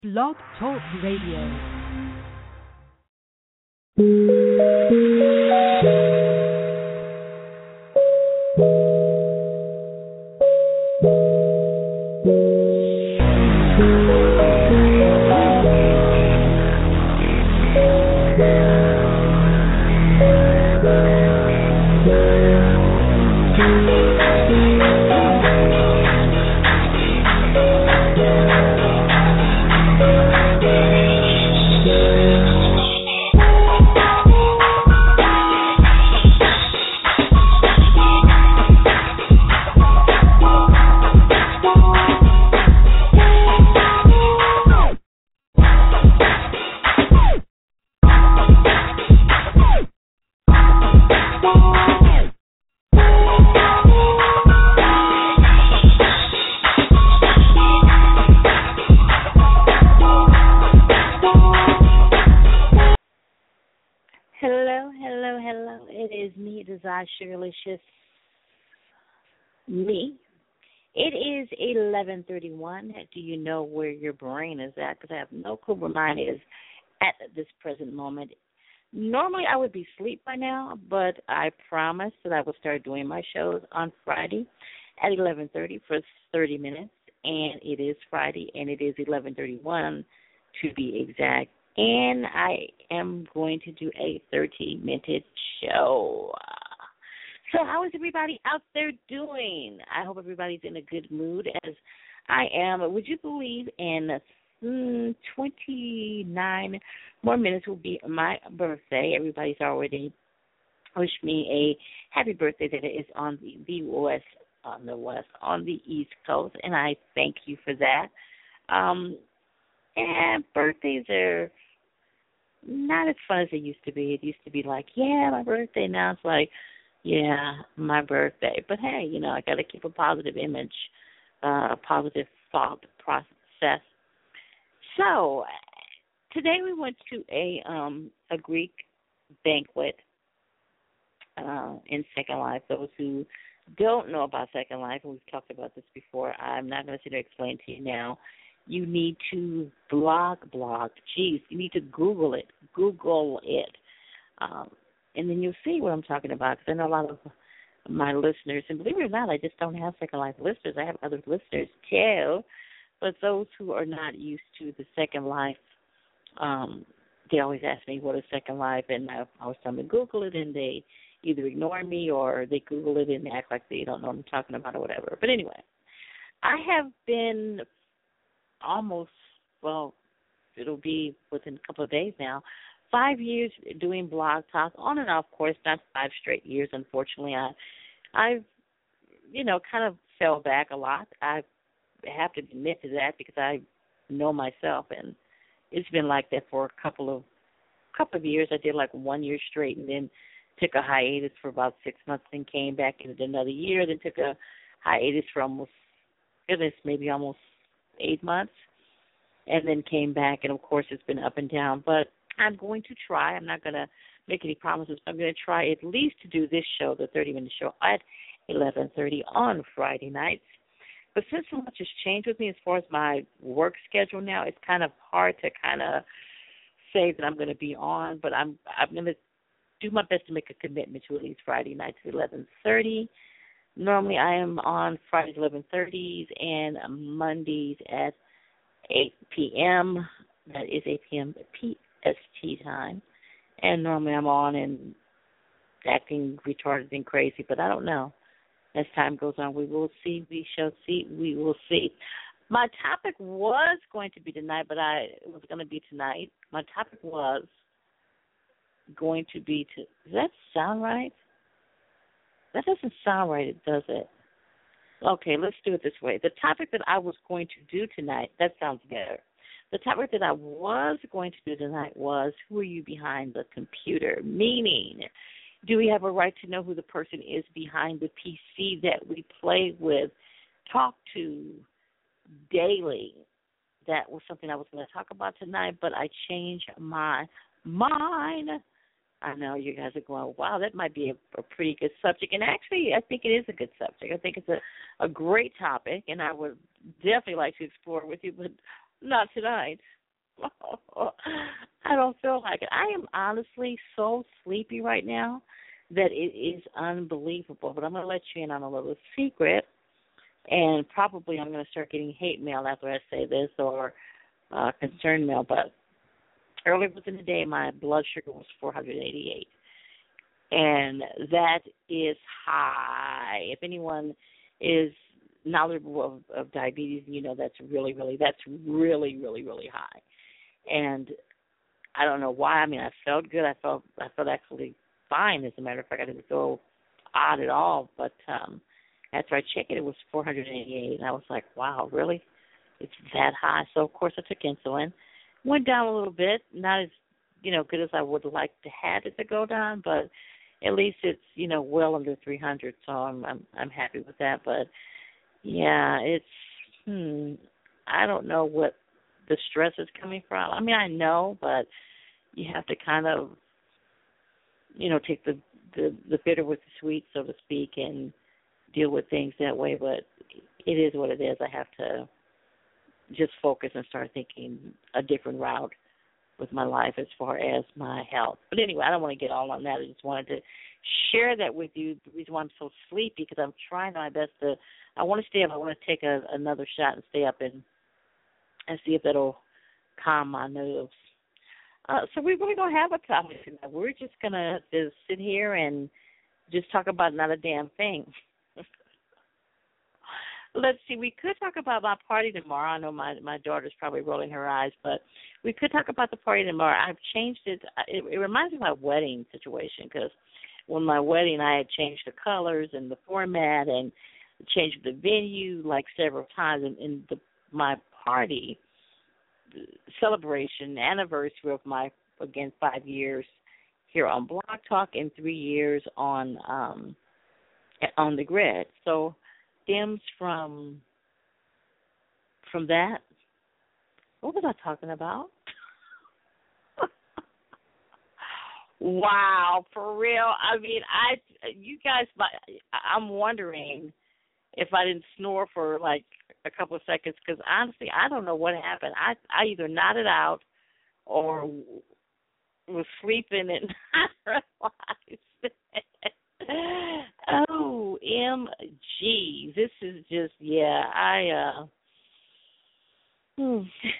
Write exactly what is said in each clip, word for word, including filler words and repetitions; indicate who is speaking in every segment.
Speaker 1: Blog Talk Radio.
Speaker 2: Sugarlicious me. It is eleven thirty-one. Do you know where your brain is at? Because I have no clue where mine is at this present moment. Normally I would be asleep by now, but I promised that I would start doing my shows on Friday at eleven thirty for thirty minutes, and it is Friday, and it is eleven thirty-one to be exact, and I am going to do a thirty-minute show. So how is everybody out there doing? I hope everybody's in a good mood, as I am. Would you believe in mm, twenty-nine more minutes will be my birthday. Everybody's already wished me a happy birthday that is on the, the west, on the west, on the East Coast, and I thank you for that. Um, and birthdays are not as fun as they used to be. It used to be like, yeah, my birthday. Now it's like, yeah, my birthday. But, hey, you know, I got to keep a positive image, uh, a positive thought process. So today we went to a um, a Greek banquet uh, in Second Life. Those who don't know about Second Life, and we've talked about this before, I'm not going to sit there and explain to you now. You need to blog, blog. Geez, you need to Google it. Google it. Um, And then you'll see what I'm talking about, because I know a lot of my listeners, and believe it or not, I just don't have Second Life listeners. I have other listeners too. But those who are not used to the Second Life, um, they always ask me, what is Second Life? And I always tell them to Google it, and they either ignore me or they Google it and act like they don't know what I'm talking about or whatever. But anyway, I have been almost, well, it'll be within a couple of days now, Five years doing Blog Talk, on and off, of course, not five straight years, unfortunately. I, I've, you know, kind of fell back a lot. I have to admit to that because I know myself, and it's been like that for a couple of couple of years. I did like one year straight, and then took a hiatus for about six months, then came back and did another year, then took a hiatus for almost, goodness, maybe almost eight months, and then came back, and, of course, it's been up and down. But I'm going to try. I'm not going to make any promises. But I'm going to try at least to do this show, the thirty-minute show, at eleven thirty on Friday nights. But since so much has changed with me as far as my work schedule now, it's kind of hard to kind of say that I'm going to be on. But I'm I'm going to do my best to make a commitment to at least Friday nights at eleven thirty. Normally I am on Fridays eleven thirties and Mondays at eight p.m. That is eight p.m. P S T time, and normally I'm on and acting retarded and crazy, but I don't know. As time goes on, we will see, we shall see, we will see. My topic was going to be tonight, but I it was going to be tonight. My topic was going to be to, does that sound right? That doesn't sound right, does it? Okay, let's do it this way. The topic that I was going to do tonight, that sounds better. The topic that I was going to do tonight was, who are you behind the computer? Meaning, do we have a right to know who the person is behind the P C that we play with, talk to daily? That was something I was going to talk about tonight, but I changed my mind. I know you guys are going, wow, that might be a, a pretty good subject. And actually, I think it is a good subject. I think it's a, a great topic, and I would definitely like to explore it with you, but Not tonight. I don't feel like it. I am honestly so sleepy right now that it is unbelievable. But I'm going to let you in on a little secret, and probably I'm going to start getting hate mail after I say this, or uh, concern mail. But earlier within the day, my blood sugar was four hundred eighty-eight, and that is high. If anyone is knowledgeable of, of diabetes, you know that's really, really, that's really, really, really high. And I don't know why. I mean, I felt good. I felt I felt actually fine. As a matter of fact, I didn't feel odd at all. But um, after I checked it, it was four hundred eighty-eight, and I was like, wow, really? It's that high? So of course I took insulin. Went down a little bit, not as you know good as I would like to have it to go down, but at least it's you know well under three hundred. So I'm I'm I'm happy with that. But yeah, it's hmm, I don't know what the stress is coming from. I mean, I know, but you have to kind of, you know, take the, the, the bitter with the sweet, so to speak, and deal with things that way. But it is what it is. I have to just focus and start thinking a different route with my life as far as my health. But anyway, I don't want to get all on that. I just wanted to share that with you. The reason why I'm so sleepy, because I'm trying my best to, I want to stay up. I want to take a, another shot and stay up and and see if that'll calm my nerves. Uh, so we really don't have a topic tonight. We're just going to just sit here and just talk about not a damn thing. Let's see. We could talk about my party tomorrow. I know my, my daughter's probably rolling her eyes, but we could talk about the party tomorrow. I've changed it. It, it reminds me of my wedding situation, because when my wedding, I had changed the colors and the format and changed the venue like several times, and, and the my party celebration anniversary of my, again, five years here on Blog Talk and three years on um, on the grid. So stems from from that. What was I talking about? Wow, for real. I mean, I you guys, I'm wondering if I didn't snore for like a couple of seconds, because honestly, I don't know what happened. I I either nodded out or was sleeping and not realized. O M G, this is just, yeah, I, uh, hmm.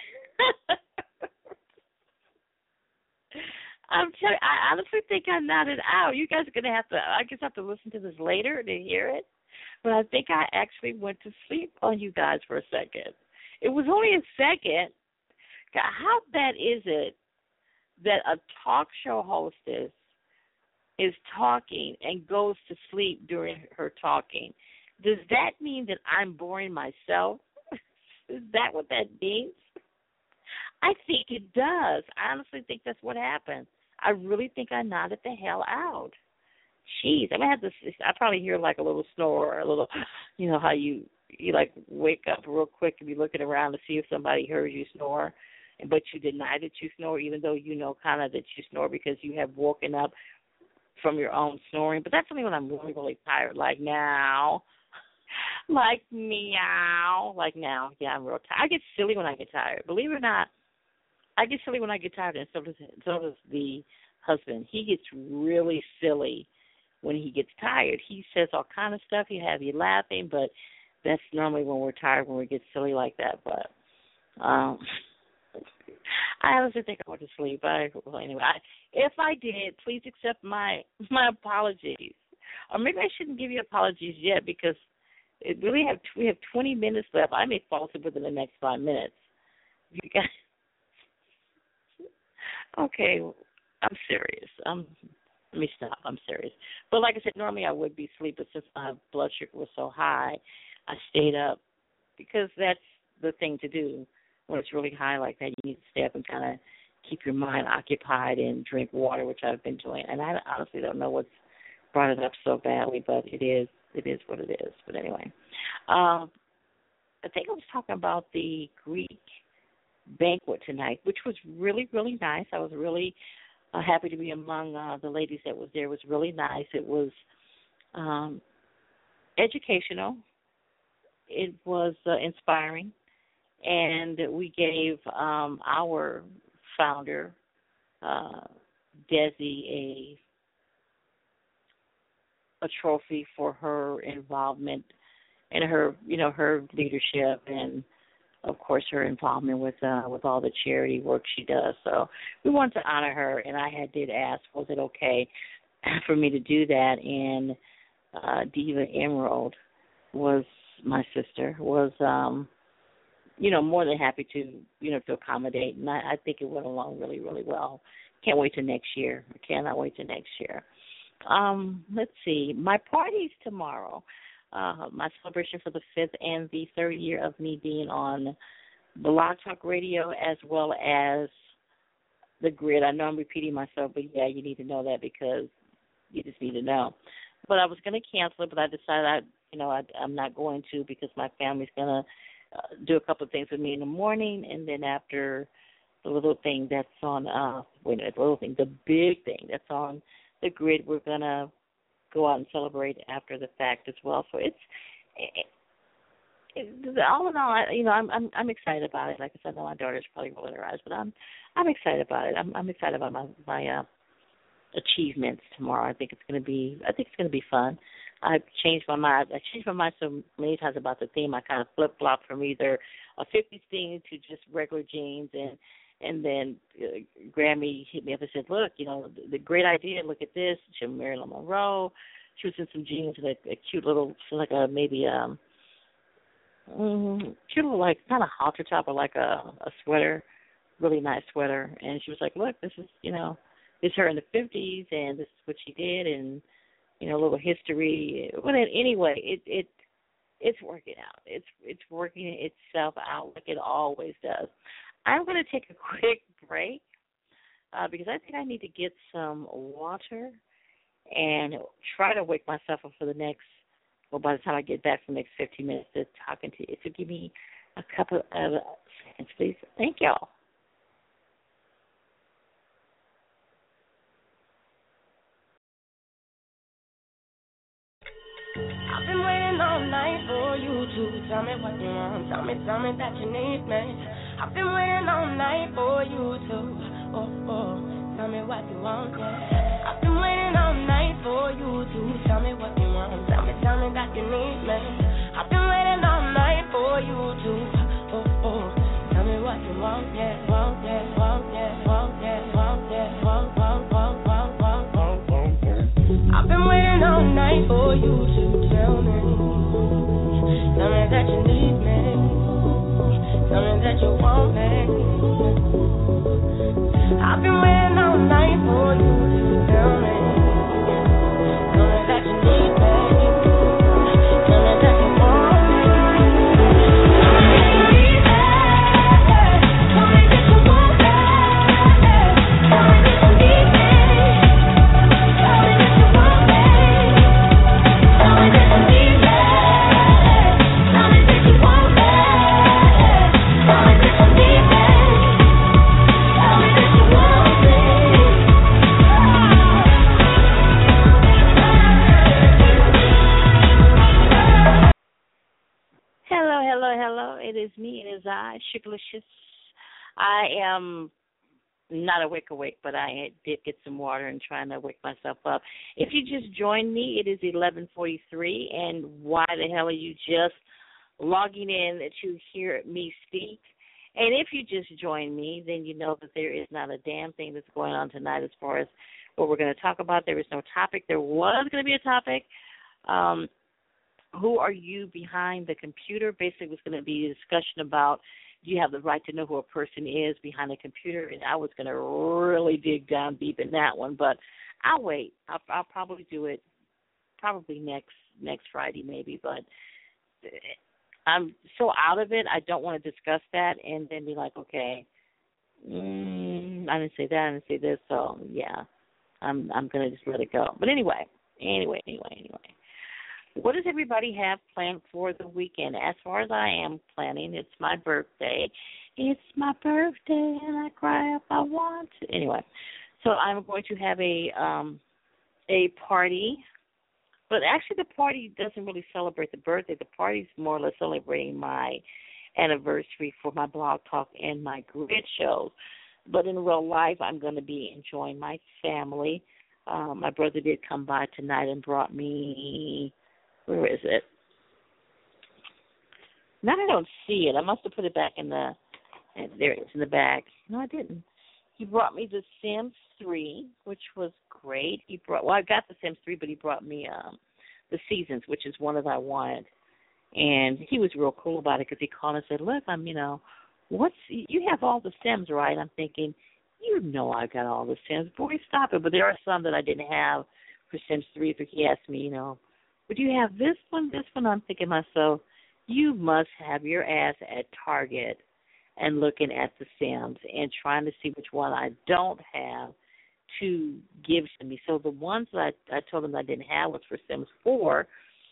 Speaker 2: I'm telling I honestly think I nodded out. You guys are going to have to, I guess I have to listen to this later to hear it. But I think I actually went to sleep on you guys for a second. It was only a second. God, how bad is it that a talk show hostess is talking and goes to sleep during her talking? Does that mean that I'm boring myself? Is that what that means? I think it does. I honestly think that's what happened. I really think I nodded the hell out. Jeez, I'm gonna have to. I probably hear like a little snore, or a little, you know, how you you like wake up real quick and be looking around to see if somebody heard you snore, but you deny that you snore, even though you know kind of that you snore because you have woken up from your own snoring. But that's only when I'm really, really tired, like now, like meow, like now. Yeah, I'm real tired. I get silly when I get tired. Believe it or not, I get silly when I get tired, and so does so does the husband. He gets really silly when he gets tired. He says all kind of stuff. He have you laughing, but that's normally when we're tired, when we get silly like that. But um, I honestly think I went to sleep. I, well, anyway, I, if I did, please accept my my apologies. Or maybe I shouldn't give you apologies yet, because it really have we have twenty minutes left. I may fall asleep within the next five minutes. You guys, okay, I'm serious. I'm. Let me stop. I'm serious. But like I said, normally I would be asleep, but since my blood sugar was so high, I stayed up, because that's the thing to do when it's really high like that. You need to stay up and kind of keep your mind occupied and drink water, which I've been doing. And I honestly don't know what's brought it up so badly, but it is it is what it is. But anyway, um, I think I was talking about the Greek banquet tonight, which was really, really nice. I was really Uh, happy to be among uh, the ladies that was there. It was really nice. It was um, educational. It was uh, inspiring. and we gave um, our founder, uh, Desi, a a trophy for her involvement and her, you know, her leadership and, of course, her involvement with uh, with all the charity work she does. So we wanted to honor her, and I had did ask, was it okay for me to do that? And uh, Diva Emerald was my sister, was, um, you know, more than happy to, you know, to accommodate. And I, I think it went along really, really well. Can't wait till next year. I cannot wait till next year. Um, let's see. My party's tomorrow. Uh, my celebration for the fifth and the third year of me being on Blog Talk Radio as well as the Grid. I know I'm repeating myself, but yeah, you need to know that because you just need to know. But I was going to cancel it, but I decided I, you know, I, I'm not going to because my family's going to uh, do a couple of things with me in the morning, and then after the little thing that's on, uh, wait a minute, the little thing, the big thing that's on the Grid, we're going to go out and celebrate after the fact as well. So it's, it, it, all in all, I, you know, I'm, I'm I'm excited about it. Like I said, I know my daughter's probably rolling her eyes, but I'm I'm excited about it. I'm I'm excited about my my uh, achievements tomorrow. I think it's going to be I think it's going to be fun. I changed my mind. I changed my mind so many times about the theme. I kind of flip flop from either a fifties theme to just regular jeans and. And then uh, Grammy hit me up and said, look, you know, the, the great idea, look at this. She was Marilyn Monroe. She was in some jeans and a, a cute little, like a maybe um, mm, cute little, like, not a halter top, but like a, a sweater, really nice sweater. And she was like, look, this is, you know, it's her in the fifties, and this is what she did, and, you know, a little history. But anyway, it, it it's working out. It's it's working itself out like it always does. I'm going to take a quick break uh, because I think I need to get some water and try to wake myself up for the next, well, by the time I get back for the next fifteen minutes to talking to you. So give me a couple of seconds, please. Thank y'all.
Speaker 3: I've been waiting all night for you to tell me what you want. Tell me, tell me that you need me. I've been waiting all night for you to, oh, oh, tell me what you want, yeah. I've been waiting all night for you to tell me what you want. Tell me, tell me that you need me. I've been waiting all night for you to, oh, oh, tell me what you want, yeah, want, yeah, want, yeah, want, yeah, want, yeah, want, want, want, want, want, want, want, yeah. I've been waiting all night for you to tell me, tell me that you need me. Tell me that you want me. I've been waiting all night for you to tell me. Tell me that you need me. Tell me that you want me. Tell me that you need me. Tell me that you want me. Tell me that you need me. Tell me that you want me. Tell me that you need me. Tell me that you want me.
Speaker 2: Hello, hello, hello. It is me. It is I, Sugarlicious. I am not awake, awake, but I did get some water and trying to wake myself up. If you just joined me, it is eleven forty-three, and why the hell are you just logging in to hear me speak? And if you just joined me, then you know that there is not a damn thing that's going on tonight as far as what we're going to talk about. There is no topic. There was going to be a topic. Um, who are you behind the computer? Basically, it was going to be a discussion about do you have the right to know who a person is behind the computer? And I was going to really dig down deep in that one, but I'll wait. I'll, I'll probably do it probably next next Friday maybe, but I'm so out of it, I don't want to discuss that and then be like, okay, mm, I didn't say that, I didn't say this, so yeah, I'm I'm going to just let it go. But anyway, anyway, anyway, anyway. What does everybody have planned for the weekend? As far as I am planning, it's my birthday. It's my birthday, and I cry if I want to. Anyway, so I'm going to have a um, a party. But actually, the party doesn't really celebrate the birthday. The party's more or less celebrating my anniversary for my blog talk and my grid shows. But in real life, I'm going to be enjoying my family. Um, my brother did come by tonight and brought me, where is it? Now I don't see it. I must have put it back in the, there it is in the bag. No, I didn't. He brought me The Sims three, which was great. He brought, well, I got The Sims three, but he brought me um, The Seasons, which is one that I wanted. And he was real cool about it because he called and said, look, I'm, you know, what's, you have all the Sims, right? I'm thinking, you know I got all the Sims. Boy, stop it. But there are some that I didn't have for Sims three. So he asked me, you know, would you have this one, this one? I'm thinking to myself, you must have your ass at Target and looking at the Sims and trying to see which one I don't have to give to me. So the ones that I, I told him I didn't have was for Sims four.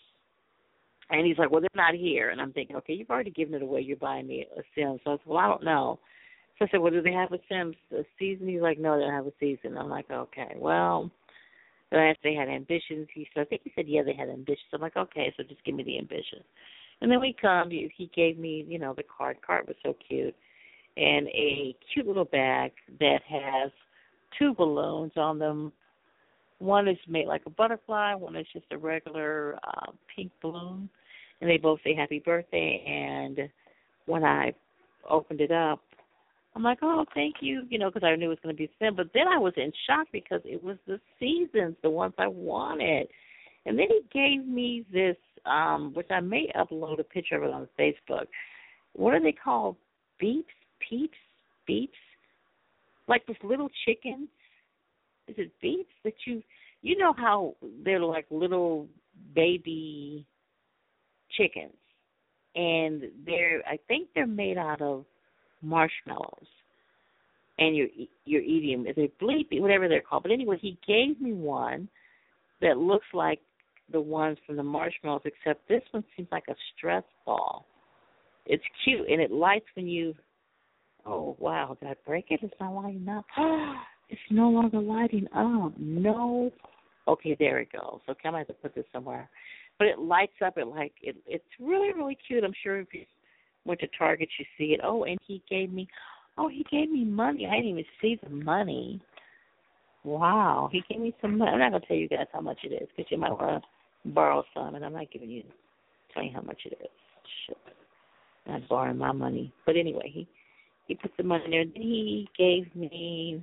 Speaker 2: And he's like, well, they're not here. And I'm thinking, okay, you've already given it away. You're buying me a Sim. So I said, well, I don't know. So I said, well, do they have a Sims a season? He's like, no, they don't have a season. I'm like, okay, well, then I asked if they had Ambitions. He said, I think he said, yeah, they had Ambitions. I'm like, okay, so just give me the Ambitions. And then we come, he, he gave me, you know, the card. Card was so cute. And a cute little bag that has two balloons on them. One is made like a butterfly. One is just a regular uh, pink balloon. And they both say happy birthday. And when I opened it up, I'm like, oh, thank you, you know, because I knew it was going to be Sim. But then I was in shock because it was the Seasons, the ones I wanted. And then he gave me this, um, which I may upload a picture of it on Facebook. What are they called? Beeps? Peeps? Beeps? Like this little chicken. Is it beeps that you, you know how they're like little baby chickens. And they're, I think they're made out of marshmallows. And you're, you're eating them. They're bleepy, whatever they're called. But anyway, he gave me one that looks like the ones from the marshmallows, except this one seems like a stress ball. It's cute, and it lights when you, oh, wow, did I break it? It's not lighting up. It's no longer lighting up. No. Okay, there it goes. Okay, I might have to put this somewhere. But it lights up. It like it, It's really, really cute. I'm sure if you went to Target, you see it. Oh, and he gave me, oh, he gave me money. I didn't even see the money. Wow, he gave me some money. I'm not going to tell you guys how much it is because you might want to borrow some, and I'm not giving you, tell you how much it is. Shit. I'm borrowing my money. But anyway, he, he put the money in there. Then he gave me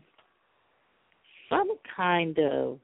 Speaker 2: some kind of,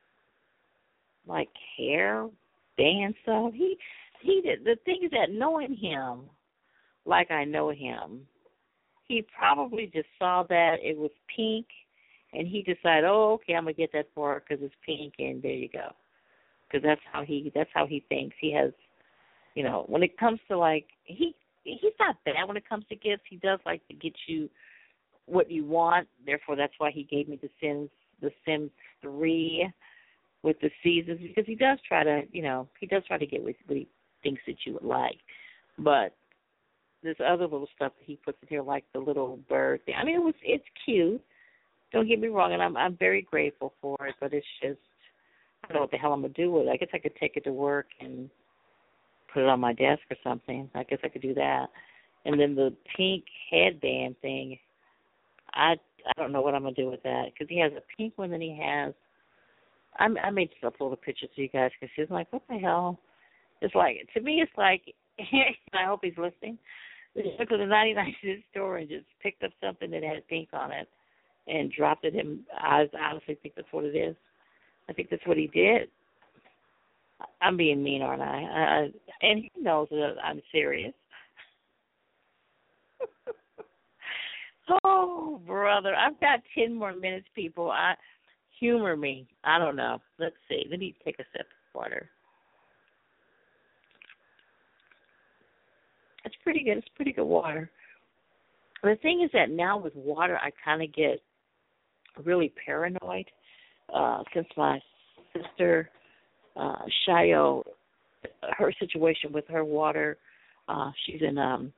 Speaker 2: like, hair band stuff. He, he did. The thing is that knowing him like I know him, he probably just saw that it was pink, and he decided, oh, okay, I'm gonna get that for her because it's pink, and there you go. Because that's how he that's how he thinks. He has, you know, when it comes to like he he's not bad when it comes to gifts. He does like to get you what you want. Therefore, that's why he gave me the Sims the Sims three with the seasons, because he does try to, you know, he does try to get what he thinks that you would like. But this other little stuff that he puts in here, like the little bird thing. I mean, it was it's cute. Don't get me wrong, and I'm I'm very grateful for it. But it's just, I don't know what the hell I'm gonna do with it. I guess I could take it to work and put it on my desk or something. I guess I could do that. And then the pink headband thing, I I don't know what I'm gonna do with that because he has a pink one and he has. I I made just upload a picture to you guys because he's like, what the hell? It's like, to me, it's like, I hope he's listening. He went to the ninety-nine cent store and just picked up something that had pink on it and dropped it in. I honestly think that's what it is. I think that's what he did. I'm being mean, aren't I? I and he knows that I'm serious. Oh, brother. I've got ten more minutes, people. I humor me. I don't know. Let's see. Let me take a sip of water. It's pretty good. It's pretty good water. The thing is that now with water, I kind of get really paranoid uh, since my sister, uh, Shayo, her situation with her water, uh, she's in, um,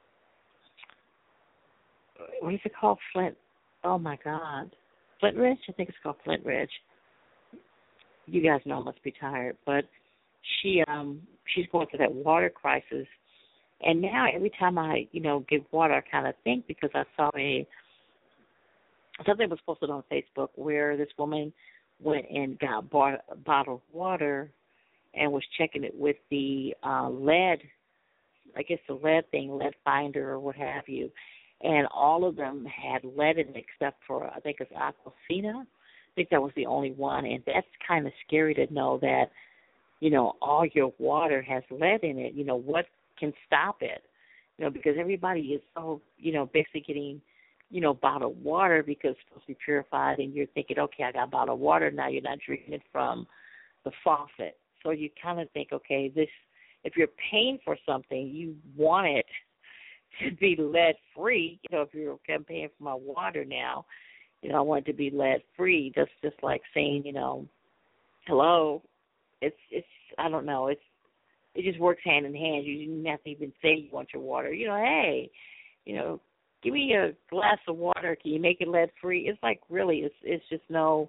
Speaker 2: what is it called? Flint. Oh, my God. Flint Ridge? I think it's called Flint Ridge. You guys know I must be tired. But she um, she's going through that water crisis. And now every time I, you know, give water, I kind of think because I saw a something was posted on Facebook where this woman went and got bought a bottle of water and was checking it with the uh, lead, I guess the lead thing, lead finder or what have you, and all of them had lead in it except for, I think it's Aquafina. I think that was the only one, and that's kind of scary to know that, you know, all your water has lead in it. You know, what can stop it? You know, because everybody is so, you know, basically getting, you know, bottled water because it's supposed to be purified, and you're thinking, okay, I got bottled water. Now you're not drinking it from the faucet. So you kind of think, okay, this, if you're paying for something, you want it to be lead-free. You know, if you're okay, I'm paying for my water now, you know, I want it to be lead-free. That's just like saying, you know, hello. It's, it's, I don't know, it's, it just works hand in hand. You didn't have to even say you want your water. You know, hey, you know, give me a glass of water. Can you make it lead-free? It's like, really, it's it's just no,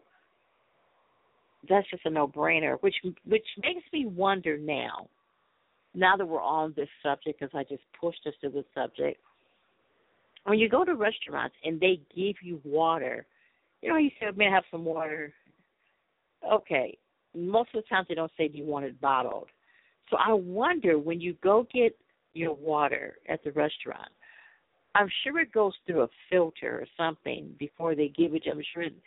Speaker 2: that's just a no-brainer, which which makes me wonder now, now that we're on this subject, because I just pushed us to this subject, when you go to restaurants and they give you water, you know, you say, may I have some water? Okay. Most of the times they don't say, do you want it bottled? So I wonder, when you go get your water at the restaurant, I'm sure it goes through a filter or something before they give it to you. I'm sure it,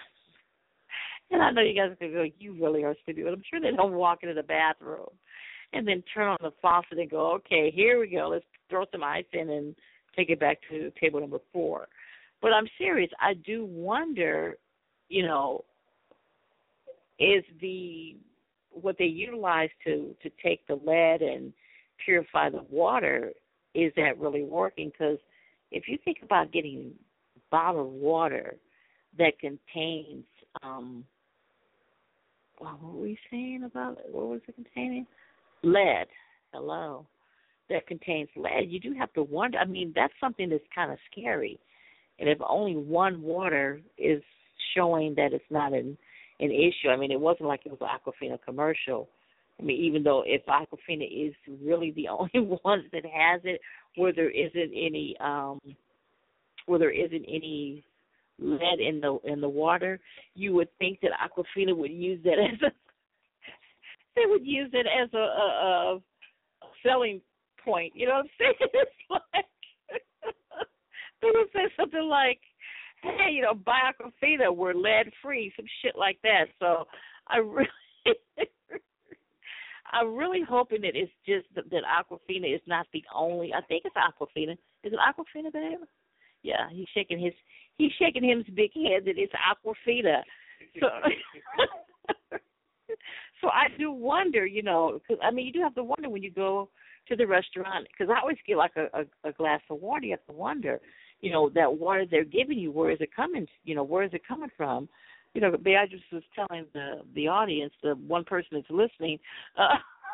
Speaker 2: and I know you guys are going to go, you really are stupid, but I'm sure they don't walk into the bathroom and then turn on the faucet and go, okay, here we go, let's throw some ice in and take it back to table number four. But I'm serious. I do wonder, you know, is the what they utilize to, to take the lead and purify the water, is that really working? Because if you think about getting bottled water that contains, um, well, what were we saying about it? What was it containing? Lead. Hello. That contains lead. You do have to wonder. I mean, that's something that's kind of scary. And if only one water is showing that it's not an, an issue, I mean, it wasn't like it was an Aquafina commercial. I mean, even though if Aquafina is really the only one that has it, where there isn't any, um, where there isn't any lead in the in the water, you would think that Aquafina would use that as a, they would use it as a, a, a selling point. You know what I'm saying? It's like they would say something like, "Hey, you know, buy Aquafina, we're lead free," some shit like that. So I really. I'm really hoping that it's just that, that Aquafina is not the only. I think it's Aquafina. Is it Aquafina, babe? Yeah, he's shaking his he's shaking his big head that it's Aquafina. So, so I do wonder, you know, because I mean, you do have to wonder when you go to the restaurant, because I always get like a, a, a glass of water. You have to wonder, you know, that water they're giving you, where is it coming? You know, where is it coming from? You know, I just was telling the the audience, the one person that's listening. Uh,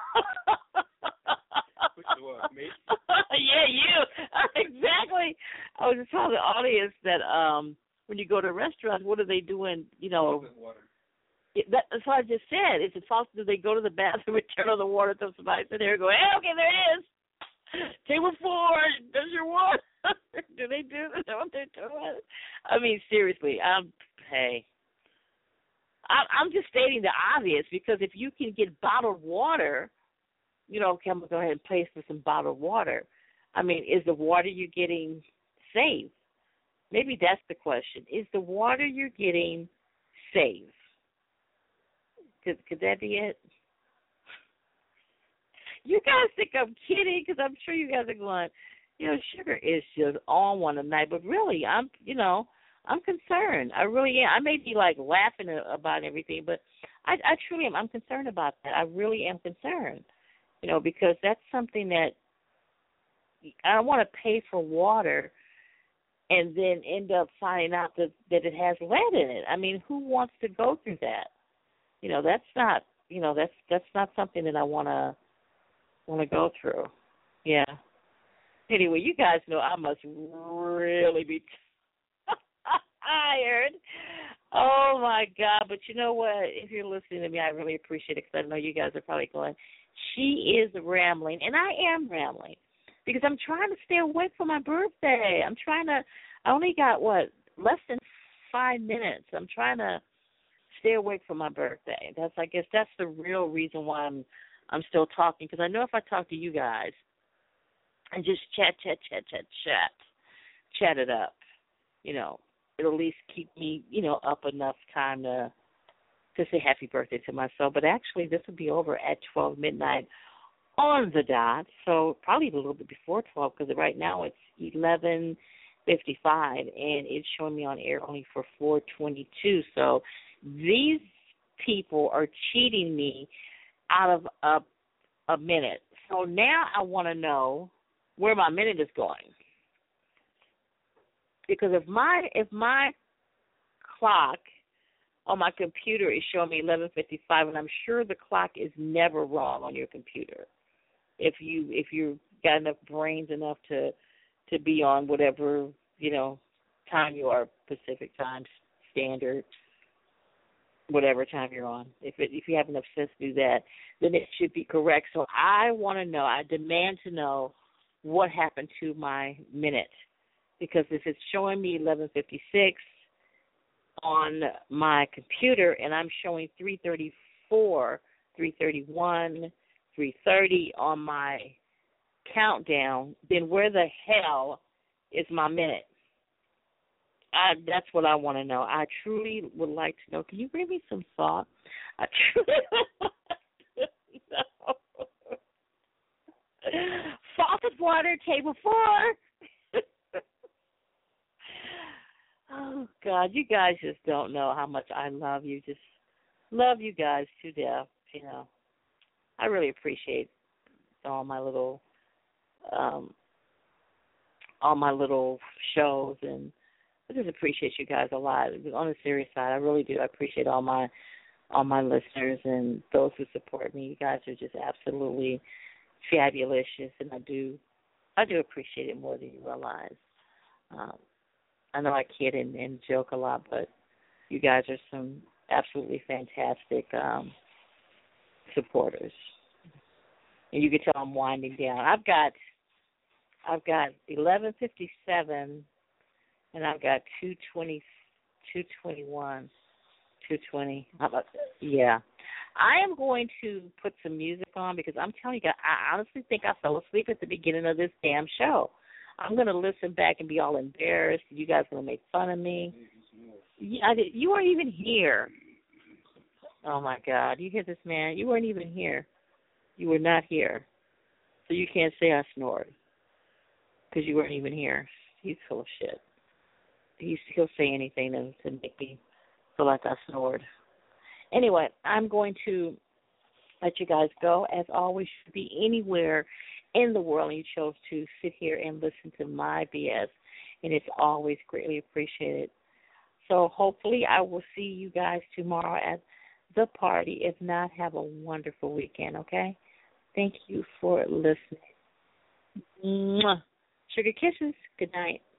Speaker 4: Which one, me?
Speaker 2: Yeah, you. Exactly. I was just telling the audience that um, when you go to restaurants, what are they doing? You know,
Speaker 4: water.
Speaker 2: It, that, that's what I just said. Is it false? Do they go to the bathroom and turn on the water? So somebody sit there and go, hey, okay, there it is. Table four, there's your water. Do they do that? Is that what they're doing? I mean, seriously, um, hey. I'm just stating the obvious, because if you can get bottled water, you know, okay, I'm going to go ahead and pay for some bottled water. I mean, is the water you're getting safe? Maybe that's the question. Is the water you're getting safe? Could, could that be it? You guys think I'm kidding, because I'm sure you guys are going, you know, sugar is just on one tonight. But really, I'm, you know, I'm concerned. I really am. I may be like laughing about everything, but I, I truly am. I'm concerned about that. I really am concerned, you know, because that's something that I don't want to pay for water and then end up finding out that, that it has lead in it. I mean, who wants to go through that? You know, that's not, you know, that's that's not something that I want to want to go through. Yeah. Anyway, you guys know I must really be tired. Oh, my God. But you know what? If you're listening to me, I really appreciate it, because I know you guys are probably going, she is rambling. And I am rambling. because I'm trying to stay awake for my birthday. I'm trying to. I only got what less than five minutes. I'm trying to stay awake for my birthday. That's I guess that's the real reason why I'm I'm still talking, because I know if I talk to you guys and just chat, chat, chat, chat, chat, chat it up, you know, it'll at least keep me, you know, up enough time to to say happy birthday to myself. But actually, this will be over at twelve midnight on the dot, so probably a little bit before twelve, because right now it's eleven fifty-five, and it's showing me on air only for four twenty-two. So these people are cheating me out of a, a minute. So now I want to know where my minute is going. Because if my if my clock on my computer is showing me eleven fifty-five, and I'm sure the clock is never wrong on your computer. If you if you got enough brains enough to to be on whatever, you know, time you are, Pacific time, standard, whatever time you're on. If it, if you have enough sense to do that, then it should be correct. So I want to know, I demand to know what happened to my minute. Because if it's showing me eleven fifty-six on my computer and I'm showing three thirty-four, three thirty-one, three thirty on my countdown, then where the hell is my minute? I, that's what I want to know. I truly would like to know. Can you bring me some thought? I truly want to know. Faucet water, table four. Oh, God, you guys just don't know how much I love you. Just love you guys to death, you know. I really appreciate all my little um, all my little shows, and I just appreciate you guys a lot. On the serious side, I really do. I appreciate all my all my listeners and those who support me. You guys are just absolutely fabulous, and I do I do appreciate it more than you realize. Um, I know I kid and, and joke a lot, but you guys are some absolutely fantastic um, supporters. And you can tell I'm winding down. I've got I've got eleven fifty-seven, and I've got two twenty, two twenty-one, two twenty. How about that? Yeah. I am going to put some music on because I'm telling you, I honestly think I fell asleep at the beginning of this damn show. I'm going to listen back and be all embarrassed. You guys are going to make fun of me. Yeah, I did. You weren't even here. Oh, my God. You hear this, man? You weren't even here. You were not here. So you can't say I snored because you weren't even here. He's full of shit. He's still say anything to, to make me feel like I snored. Anyway, I'm going to let you guys go. As always, you should be anywhere in the world and you chose to sit here and listen to my B S, and it's always greatly appreciated. So hopefully I will see you guys tomorrow at the party. If not, have a wonderful weekend, okay? Thank you for listening. Mwah. Sugar kisses. Good night.